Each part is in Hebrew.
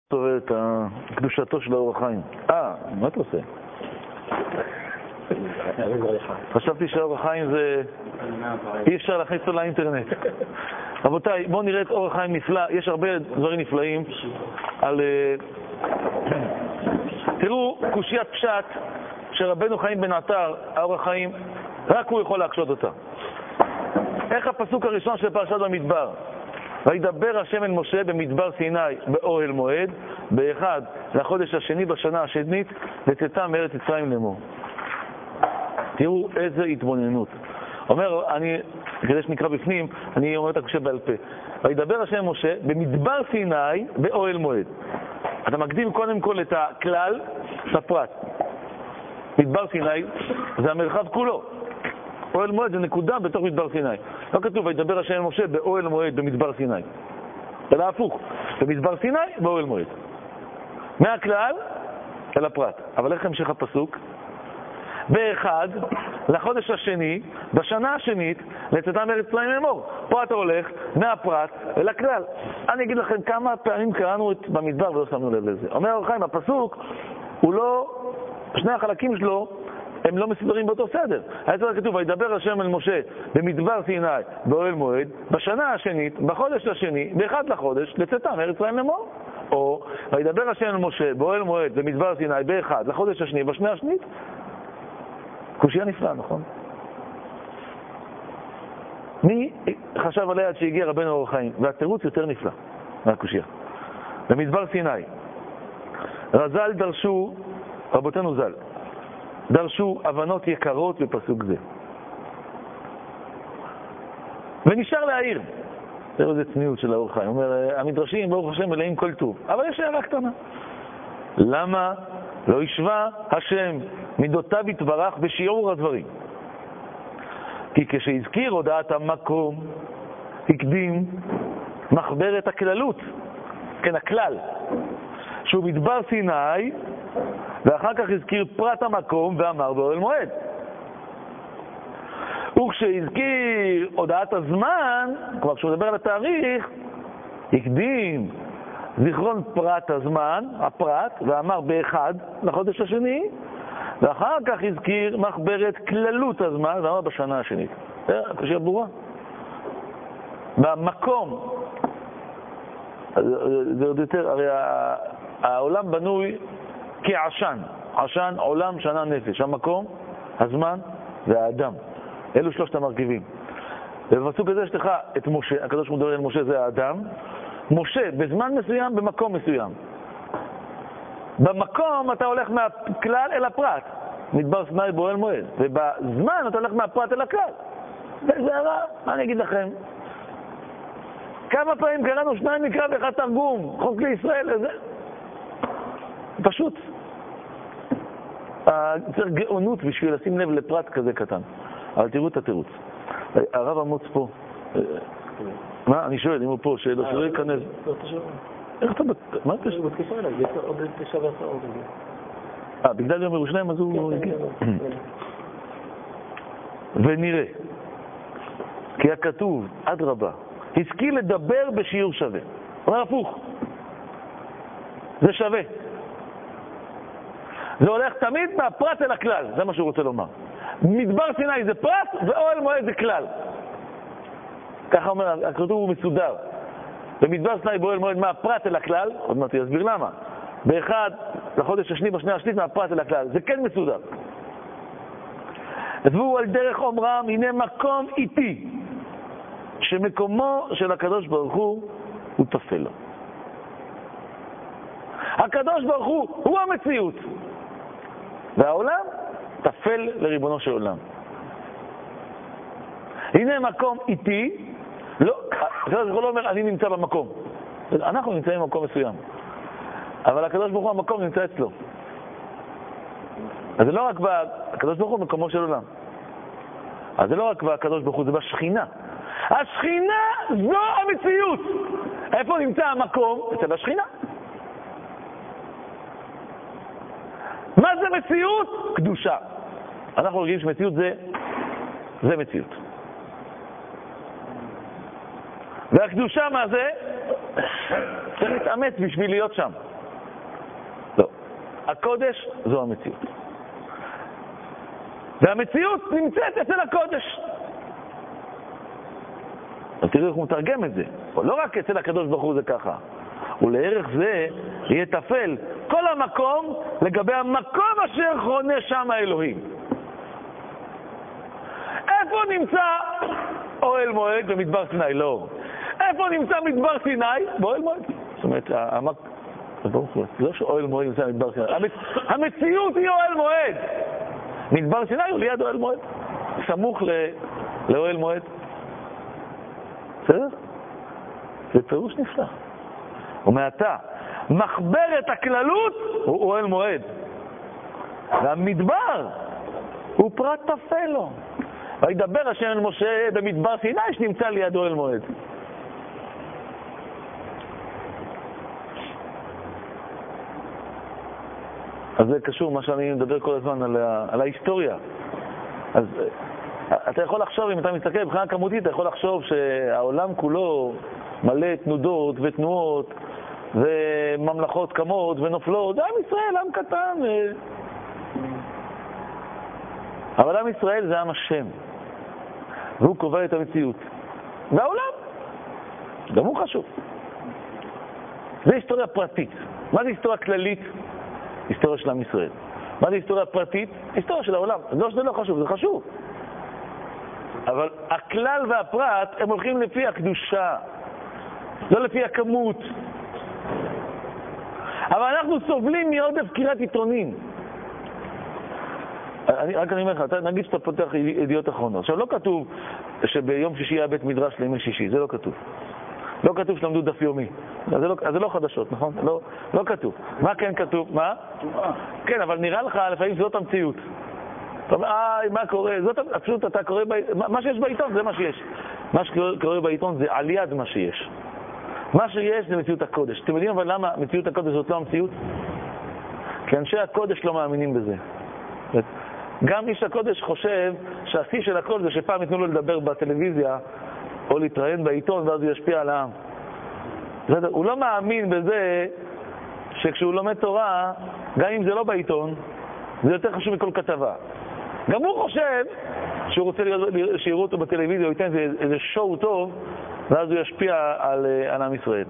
את קדושתו של האור החיים. מה אתה עושה? חשבתי שהאור החיים זה... אי אפשר להכניס אותו לאינטרנט. רבותיי, בואו נראה את אור החיים נפלא. יש הרבה דברים נפלאים על... תראו, קושיית פשט שרבנו חיים בן עטר, האור החיים, רק הוא יכול להקשות אותה. איך הפסוק הראשון של פרשת במדבר? וידבר השם אל משה במדבר סיני באוהל מועד, באחד לחודש השני בשנה השנית, לצאתה מארץ מצרים לאמור. תראו איזה התבוננות. אומר, כדי שנקרא בפנים, אני אומר את הקושייה בעל פה. וידבר השם אל משה במדבר סיני באוהל מועד. אתה מקדים קודם כל את הכלל, את הפרט. מדבר סיני זה המרחב כולו. אוהל מועד זה נקודה בתוך מדבר סיני. לא כתוב, וידבר השם אל משה באוהל מועד במדבר סיני. אלא הפוך, במדבר סיני באוהל מועד. מהכלל אל הפרט. אבל איך המשך הפסוק? באחד לחודש השני, בשנה השנית, לצאתה מארץ מצרים לאמור. פה אתה הולך מהפרט אל הכלל. אני אגיד לכם כמה פעמים קראנו במדבר ולא שמנו לב לזה. אומר האור החיים, הפסוק הוא לא, שני החלקים שלו הם לא מסודרים באותו סדר. היה צריך כתוב, וידבר השם אל משה במדבר סיני באוהל מועד, בשנה השנית, בחודש השני, באחד לחודש, לצאתה מארץ מצרים לאמור. או, וידבר השם אל משה באוהל מועד במדבר סיני באחד לחודש השני, בשנה השנית. קושייה נפלאה, נכון? מי חשב עליה עד שהגיע רבנו אור החיים? והתירוץ יותר נפלא מהקושייה. במדבר סיני, רז"ל דרשו, רבותינו ז"ל, דרשו הבנות יקרות בפסוק זה. ונשאר להעיר. תראו איזה צניעות של האור החיים. הוא אומר, המדרשים ברוך השם מלאים כל טוב. אבל יש הערה קטנה. למה לא ישווה השם מידותיו יתברך בשיעור הדברים? כי כשהזכיר הודעת המקום, הקדים מחברת הכללות, כן, הכלל, שהוא מדבר סיני, ואחר כך הזכיר פרט המקום ואמר באוהל מועד. וכשהזכיר הודעת הזמן, כלומר כשהוא מדבר על התאריך, הקדים זיכרון פרט הזמן, הפרט, ואמר באחד לחודש השני, ואחר כך הזכיר מחברת כללות הזמן, ואמר בשנה השנית. קושייה ברורה. במקום, זה עוד יותר, הרי העולם בנוי כעשן. עשן, עולם, שנה, נפש. המקום, הזמן והאדם. אלו שלושת המרכיבים. ובפסוק הזה יש לך את משה, הקדוש ברוך הוא מדבר על משה, זה האדם. משה, בזמן מסוים, במקום מסוים. במקום אתה הולך מהכלל אל הפרט. מדבר סיני באוהל מועד. ובזמן אתה הולך מהפרט אל הכלל. וזה הרע, מה אני אגיד לכם? כמה פעמים קראנו שניים מקרא ואחד תרגום, חוק לישראל, איזה... פשוט. צריך גאונות בשביל לשים לב לפרט כזה קטן. אבל תראו את התירוץ. הרב אמוץ פה. מה? אני שואל, אם הוא פה, שלא ייכנס. איך אתה... מה אתה שואל? בתקפה אליי, יש עוד 9 ועשרה. בגלל יום ירושלים אז הוא הגיע. ונראה, כי הכתוב, עד רבה, השכיל לדבר בשיעור שווה. אומר הפוך. זה שווה. זה הולך תמיד מהפרט אל הכלל, זה מה שהוא רוצה לומר. מדבר סיני זה פרט ואוהל מועד זה כלל. ככה אומר, הכתוב הוא מסודר. במדבר סיני באוהל מועד מהפרט אל הכלל, עוד מעט יסביר למה. באחד לחודש השני בשנה השנית מהפרט אל הכלל, זה כן מסודר. והוא על דרך אומרם, הנה מקום איתי, שמקומו של הקדוש ברוך הוא תפל לו. הקדוש ברוך הוא המציאות. והעולם תפל לריבונו של עולם. הנה מקום איתי, לא, הקדוש ברוך הוא לא אומר אני נמצא במקום. אנחנו נמצאים במקום מסוים. אבל הקדוש ברוך הוא המקום נמצא אצלו. אז זה לא רק הקדוש ברוך הוא מקומו של עולם. אז זה לא רק הקדוש ברוך הוא, זה בשכינה. השכינה זו המציאות. איפה נמצא המקום? אצל השכינה. מה זה מציאות? קדושה. אנחנו רגילים שמציאות זה מציאות. והקדושה מה זה? צריך להתאמץ בשביל להיות שם. הקודש זו המציאות. והמציאות נמצאת אצל הקודש. אז תראו איך הוא מתרגם את זה. לא רק אצל הקדוש ברוך הוא זה ככה. ולערך זה יהיה תפל כל המקום לגבי המקום אשר חונה שם האלוהים. איפה נמצא אוהל מועד? במדבר סיני? לא. איפה נמצא מדבר סיני? באוהל מועד. זאת אומרת, לא שאוהל מועד נמצא מדבר סיני. המציאות היא אוהל מועד. מדבר סיני הוא ליד אוהל מועד. סמוך לאוהל מועד. בסדר? זה פירוש נפלא. ומעתה, מחברת הכללות הוא אוהל מועד. והמדבר הוא פרט תפל לו. וידבר השם אל משה במדבר סיני שנמצא ליד אוהל מועד. אז זה קשור מה שאני מדבר כל הזמן על ההיסטוריה. אז אתה יכול לחשוב, אם אתה מסתכל מבחינה כמותית, אתה יכול לחשוב שהעולם כולו מלא תנודות ותנועות וממלכות קמות ונופלות. זה עם ישראל, עם קטן. אבל עם ישראל זה עם השם. והוא קובע את המציאות. והעולם, גם הוא חשוב. זה היסטוריה פרטית. מה זה היסטוריה כללית? היסטוריה של עם ישראל. מה זה היסטוריה פרטית? היסטוריה של העולם. זה לא חשוב, זה חשוב. אבל הכלל והפרט הם הולכים לפי הקדושה, לא לפי הכמות. אבל אנחנו סובלים מעודף קריאת עיתונים. אני אומר לך, נגיד שאתה פותח ידיעות אחרונות. עכשיו, לא כתוב שביום שישי היה בית מדרש לימי שישי, זה לא כתוב. לא כתוב שלמדו דף יומי. אז זה לא חדשות, נכון? לא כתוב. מה כן כתוב? מה? כן, אבל נראה לך לפעמים זאת המציאות. אתה אומר, מה קורה? פשוט אתה קורא, מה שיש בעיתון זה מה שיש. מה שקורה בעיתון זה על יד מה שיש. מה שיש זה מציאות הקודש. אתם יודעים אבל למה מציאות הקודש זאת לא המציאות? כי אנשי הקודש לא מאמינים בזה. גם איש הקודש חושב שהשיא של הכל זה שפעם יתנו לו לדבר בטלוויזיה או להתראיין בעיתון ואז הוא ישפיע על העם. הוא לא מאמין בזה שכשהוא לומד תורה, גם אם זה לא בעיתון, זה יותר חשוב מכל כתבה. גם הוא חושב שהוא רוצה שיראו אותו בטלוויזיה, הוא ייתן איזה שואו טוב, ואז הוא ישפיע על עם ישראל.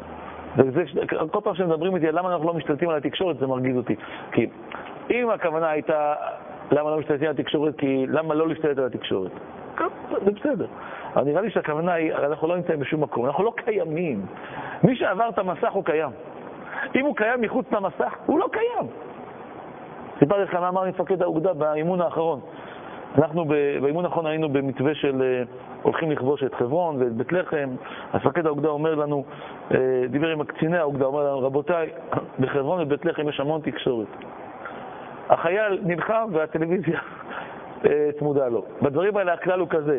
כל פעם שמדברים איתי, למה אנחנו לא משתלטים על התקשורת, זה מרגיז אותי. כי אם הכוונה הייתה, למה לא משתלטים על התקשורת, כי למה לא להשתלט על התקשורת? זה בסדר. אבל נראה לי שהכוונה היא, אנחנו לא נמצאים בשום מקום, אנחנו לא קיימים. מי שעבר את המסך הוא קיים. אם הוא קיים מחוץ למסך, הוא לא קיים. סיפרתי לך מה אמר מפקד האוגדה באימון האחרון. אנחנו באימון האחרון היינו במתווה של הולכים לכבוש את חברון ואת בית לחם. מפקד האוגדה אומר לנו, דיבר עם הקציני האוגדה, אומר לנו, רבותיי, בחברון ובית לחם יש המון תקשורת. החייל נלחם והטלוויזיה צמודה לו. בדברים האלה הכלל הוא כזה,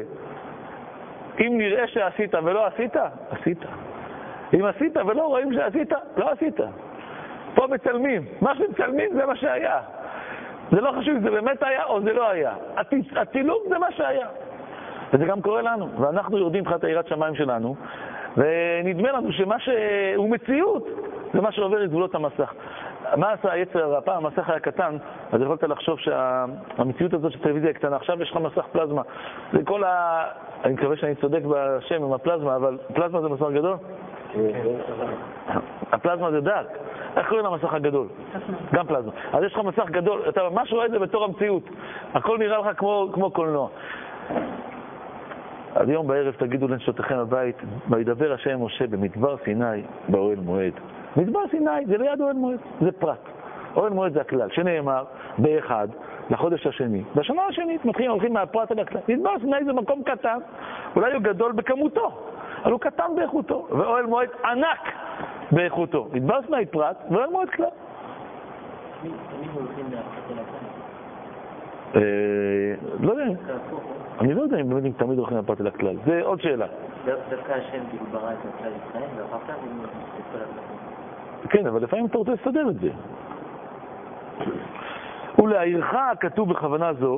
אם נראה שעשית ולא עשית, עשית. אם עשית ולא רואים שעשית, לא עשית. פה מצלמים. מה שמצלמים זה מה שהיה. זה לא חשוב אם זה באמת היה או זה לא היה. הצילום זה מה שהיה. וזה גם קורה לנו. ואנחנו יודעים מבחינת יראת שמיים שלנו, ונדמה לנו שמה שהוא מציאות, זה מה שעובר את גבולות המסך. מה עשה היצר? הפעם המסך היה קטן, אז יכולת לחשוב שהמציאות הזאת של טלוויזיה היא קטנה. עכשיו יש לך מסך פלזמה. זה כל אני מקווה שאני צודק בשם עם הפלזמה, אבל פלזמה זה מסך גדול? הפלזמה זה דק. איך קוראים למסך הגדול? גם פלזמה. אז יש לך מסך גדול, אתה ממש רואה את זה בתור המציאות. הכל נראה לך כמו קולנוע. אז יום בערב תגידו לנשותיכם הבית, וידבר השם משה במדבר סיני באוהל מועד. מדבר סיני זה ליד אוהל מועד, זה פרט. אוהל מועד זה הכלל, שנאמר באחד לחודש השני. בשנה השנית הולכים מהפרט על הכלל. מדבר סיני זה מקום קטן, אולי הוא גדול בכמותו, אבל הוא קטן באיכותו, ואוהל מועד ענק באיכותו. מדבר סיני פרט ואוהל מועד כלל. לא יודע, אני לא יודע אם באמת תמיד הולכים מהפרט אל הכלל. זה עוד שאלה. דווקא השם כאילו ברא את הכלל ישראל, ואחר כך הוא את כל הכלל. כן, אבל לפעמים אתה רוצה לסדר את זה. ולהעירך כתוב בכוונה זו,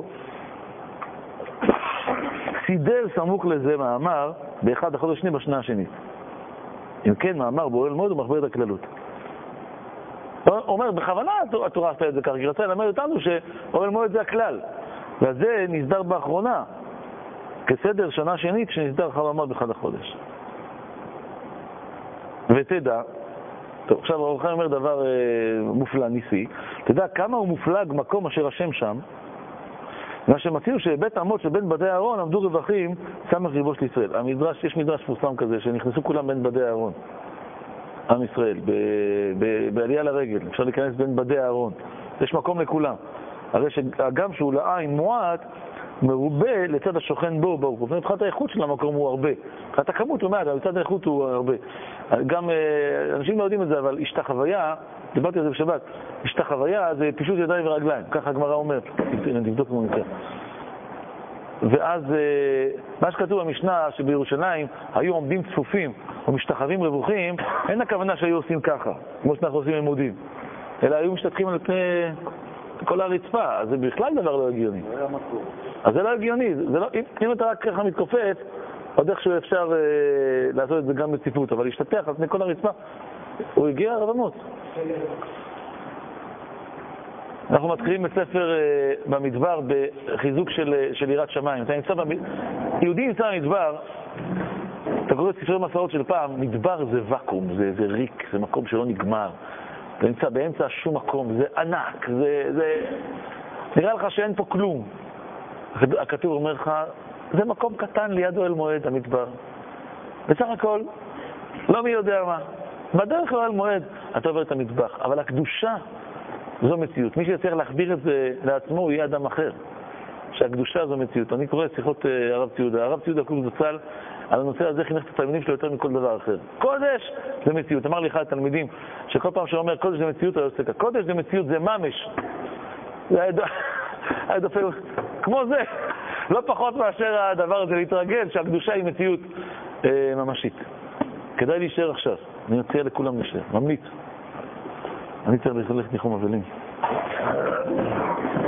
סידר סמוך לזה מאמר באחד החודש השני בשנה השנית. אם כן, מאמר באוהל מועד הוא מחבר את הכללות. הוא אומר, בכוונה התורה עשתה את זה ככה, כי רצה ללמד אותנו שאוהל מועד זה הכלל. וזה נסדר באחרונה, כסדר שנה שנית שנסדר חל המועד בחג החודש. ותדע, טוב, עכשיו האור החיים אומר דבר מופלא, ניסי, תדע כמה הוא מופלג מקום אשר השם שם, מה שמציעו שבית העמוד של בין בדי הארון עמדו רווחים סמך ריבו של ישראל. המדרש, יש מדרש פורסם כזה שנכנסו כולם בין בדי הארון, עם ישראל, בעלייה לרגל, אפשר להיכנס בין בדי הארון, יש מקום לכולם. הרי שהגם שהוא לעין מועט, מרובה לצד השוכן בו ברוך הוא. מבחינת האיכות של המקום הוא הרבה. מבחינת הכמות הוא מעט, אבל לצד האיכות הוא הרבה. גם אנשים לא יודעים את זה, אבל השתחוויה, דיברתי על זה בשבת, השתחוויה זה פישוט ידיים ורגליים, ככה הגמרא אומר. תבדוק כמו נקרא. ואז מה שכתוב במשנה שבירושלים היו עומדים צפופים או משתחווים רווחים, אין הכוונה שהיו עושים ככה, כמו שאנחנו עושים עמודים, אלא היו משתתחים על פני כל הרצפה, אז זה בכלל דבר לא הגיוני. אז זה לא הגיוני, זה לא, אם אתה רק ככה מתכופף, עוד איכשהו אפשר לעשות את זה גם בציפות, אבל להשתתח על פני כל הרצפה, הוא הגיע הרבנות. אנחנו מתחילים בספר במדבר בחיזוק של יראת שמיים. יהודי נמצא במדבר, אתה קורא את ספרי מסעות של פעם, מדבר זה וקום, זה ריק, זה מקום שלא נגמר. זה נמצא באמצע שום מקום, זה ענק, זה נראה לך שאין פה כלום. הכתוב אומר לך, זה מקום קטן ליד אוהל מועד, המדבר. בסך הכל, לא מי יודע מה. בדרך אוהל מועד, אתה עובר את המטבח. אבל הקדושה, זו מציאות. מי שצריך להחביר את זה לעצמו, הוא יהיה אדם אחר. שהקדושה זו מציאות. אני קורא את שיחות הרב ציודה. הרב ציודה קוק זצ"ל, על הנושא הזה חינך את התלמידים שלו יותר מכל דבר אחר. קודש זה מציאות. אמר לי אחד התלמידים, שכל פעם שאומר קודש זה מציאות, הוא עושה כך. קודש זה מציאות, זה ממש. זה היה דופק, כמו זה. לא פחות מאשר הדבר הזה להתרגל, שהקדושה היא מציאות ממשית. כדאי להישאר עכשיו. אני מציע לכולם להישאר. ממליץ. אני צריך ללכת ניחום אבלים.